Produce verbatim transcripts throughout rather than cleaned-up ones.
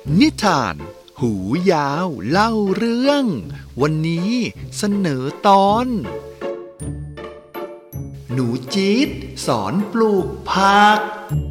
นิทานหูยาวเล่าเรื่องวันนี้เสนอตอนหนูจี๊ดสอนปลูกผัก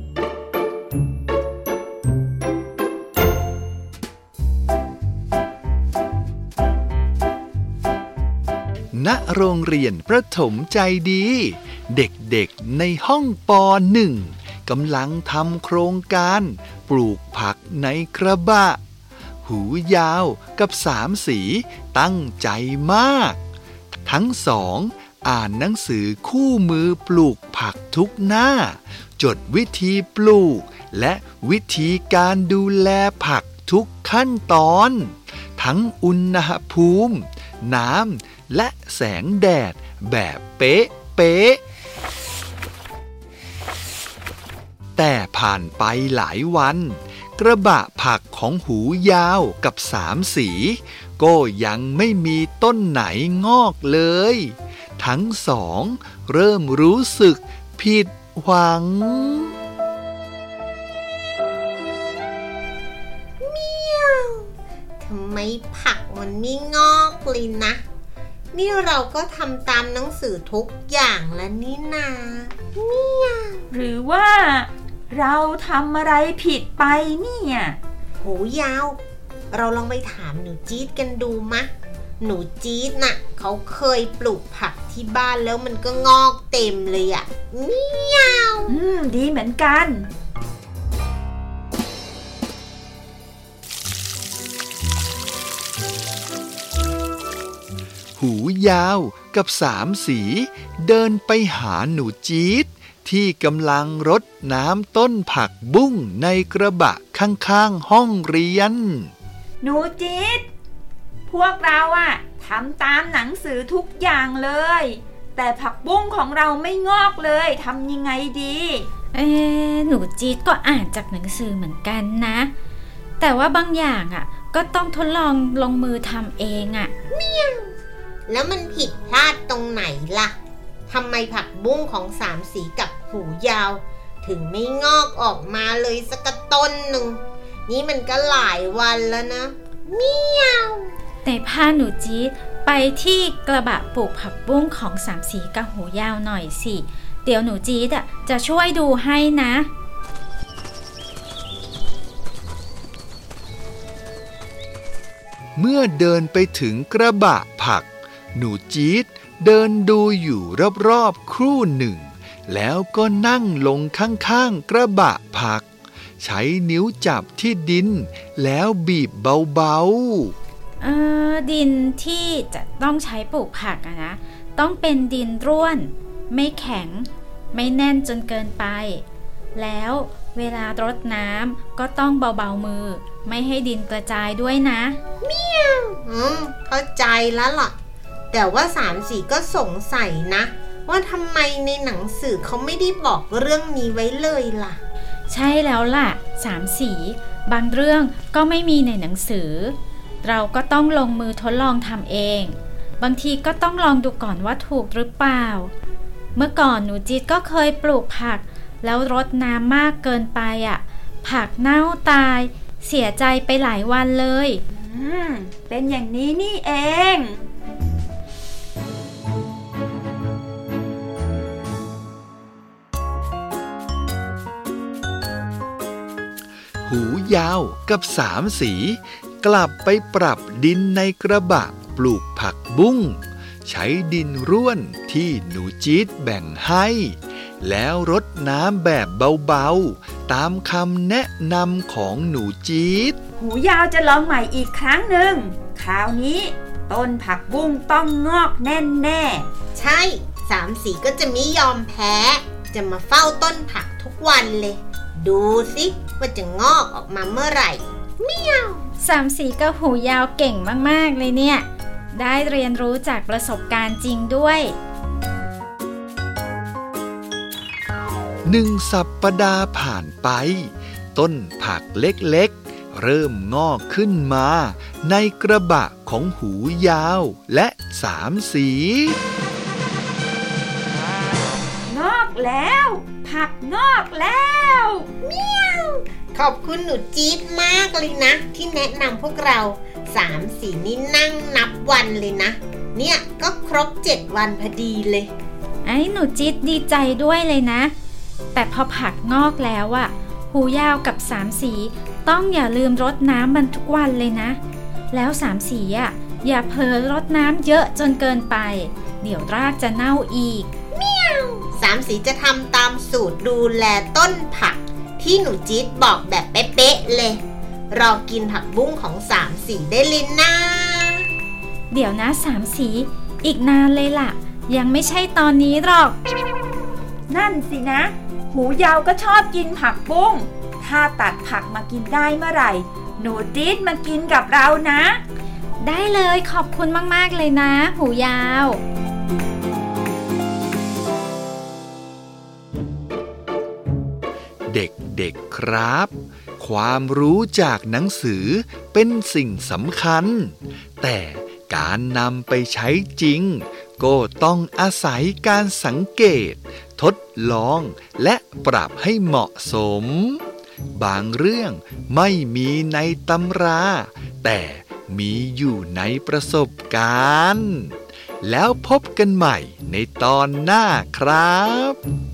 ณโรงเรียนประถมใจดีเด็กๆในห้องป.หนึ่งกำลังทำโครงการปลูกผักในกระบะหูยาวกับสามสีตั้งใจมากทั้งสองอ่านหนังสือคู่มือปลูกผักทุกหน้าจดวิธีปลูกและวิธีการดูแลผักทุกขั้นตอนทั้งอุณหภูมิน้ำและแสงแดดแบบเป๊ะเป๊ะแต่ผ่านไปหลายวันกระบะผักของหูยาวกับสามสีก็ยังไม่มีต้นไหนงอกเลยทั้งสองเริ่มรู้สึกผิดหวังเมียวทำไมผักมันไม่งอกเลยนะนี่เราก็ทำตามหนังสือทุกอย่างแล้วนี่นาเมียวหรือว่าเราทำอะไรผิดไปเนี่ยหูยาวเราลองไปถามหนูจี๊ดกันดูมะหนูจี๊ดน่ะเขาเคยปลูกผักที่บ้านแล้วมันก็งอกเต็มเลยอ่ะเมียวอืมดีเหมือนกันหูยาวกับสามสีเดินไปหาหนูจี๊ดที่กำลังรดน้ำต้นผักบุ้งในกระบะข้างๆห้องเรียนหนูจี๊ดพวกเราอะทำตามหนังสือทุกอย่างเลยแต่ผักบุ้งของเราไม่งอกเลยทำยังไงดีเอ๊ะหนูจี๊ดก็อ่านจากหนังสือเหมือนกันนะแต่ว่าบางอย่างอะก็ต้องทดลองลงมือทำเองอะเมียวแล้วมันผิดพลาดตรงไหนล่ะทำไมผักบุ้งของสามสีกับหูยาวถึงไม่งอกออกมาเลยสักต้นหนึ่งนี่มันก็หลายวันแล้วนะเมียวแต่พาหนูจี๊ดไปที่กระบะปลูกผักบุ้งของสามสีกับหูยาวหน่อยสิเดี๋ยวหนูจี๊ดจะช่วยดูให้นะเมื่อเดินไปถึงกระบะผักหนูจี๊ดเดินดูอยู่รอบๆครู่หนึ่งแล้วก็นั่งลงข้างๆกระบะผักใช้นิ้วจับที่ดินแล้วบีบเบาๆเอ่อดินที่จะต้องใช้ปลูกผักอะนะต้องเป็นดินร่วนไม่แข็งไม่แน่นจนเกินไปแล้วเวลารดน้ำก็ต้องเบาๆมือไม่ให้ดินกระจายด้วยนะเมียวอืมเข้าใจแล้วล่ะแต่ว่าสามสีก็สงสัยนะว่าทำไมในหนังสือเขาไม่ได้บอกเรื่องนี้ไว้เลยล่ะใช่แล้วล่ะสามสีบางเรื่องก็ไม่มีในหนังสือเราก็ต้องลงมือทดลองทำเองบางทีก็ต้องลองดูก่อนว่าถูกหรือเปล่าเมื่อก่อนหนูจี๊ดก็เคยปลูกผักแล้วรดน้ำมากเกินไปอ่ะผักเน่าตายเสียใจไปหลายวันเลยอืมเป็นอย่างนี้นี่เองหูยาวกับสามสีกลับไปปรับดินในกระบะปลูกผักบุ้งใช้ดินร่วนที่หนูจี๊ดแบ่งให้แล้วรดน้ำแบบเบาๆตามคำแนะนำของหนูจี๊ดหูยาวจะลองใหม่อีกครั้งหนึ่งคราวนี้ต้นผักบุ้งต้องงอกแน่ๆใช่สามสีก็จะไม่ยอมแพ้จะมาเฝ้าต้นผักทุกวันเลยดูสิว่าจะงอกออกมาเมื่อไหร่เมียวสามสีกับหูยาวเก่งมากๆเลยเนี่ยได้เรียนรู้จากประสบการณ์จริงด้วยหนึ่งสัปดาห์ผ่านไปต้นผักเล็กๆเริ่มงอกขึ้นมาในกระบะของหูยาวและสามสีงอกแล้วผักงอกแล้วเมียวขอบคุณหนูจี๊ดมากเลยนะที่แนะนำพวกเราสามสีนี่นั่งนับวันเลยนะเนี่ยก็ครบเจ็ดวันพอดีเลยไอ้หนูจี๊ดดีใจด้วยเลยนะแต่พอผักงอกแล้วอะหูยาวกับสามสีต้องอย่าลืมรดน้ำมันทุกวันเลยนะแล้วสามสีอะอย่าเผลอรดน้ำเยอะจนเกินไปเดี๋ยวรากจะเน่าอีกเมียวสามสีจะทำตามสูตรดูแลต้นผักที่หนูจี๊ดบอกแบบเป๊ะๆเลยรอกินผักบุ้งของสามสีได้ลินนะเดี๋ยวนะสามสีอีกนานเลยล่ะยังไม่ใช่ตอนนี้หรอกนั่นสินะหูยาวก็ชอบกินผักบุ้งถ้าตัดผักมากินได้เมื่อไหร่หนูจี๊ดมากินกับเรานะได้เลยขอบคุณมากๆเลยนะหูยาวเด็กๆครับความรู้จากหนังสือเป็นสิ่งสำคัญแต่การนำไปใช้จริงก็ต้องอาศัยการสังเกตทดลองและปรับให้เหมาะสมบางเรื่องไม่มีในตำราแต่มีอยู่ในประสบการณ์แล้วพบกันใหม่ในตอนหน้าครับ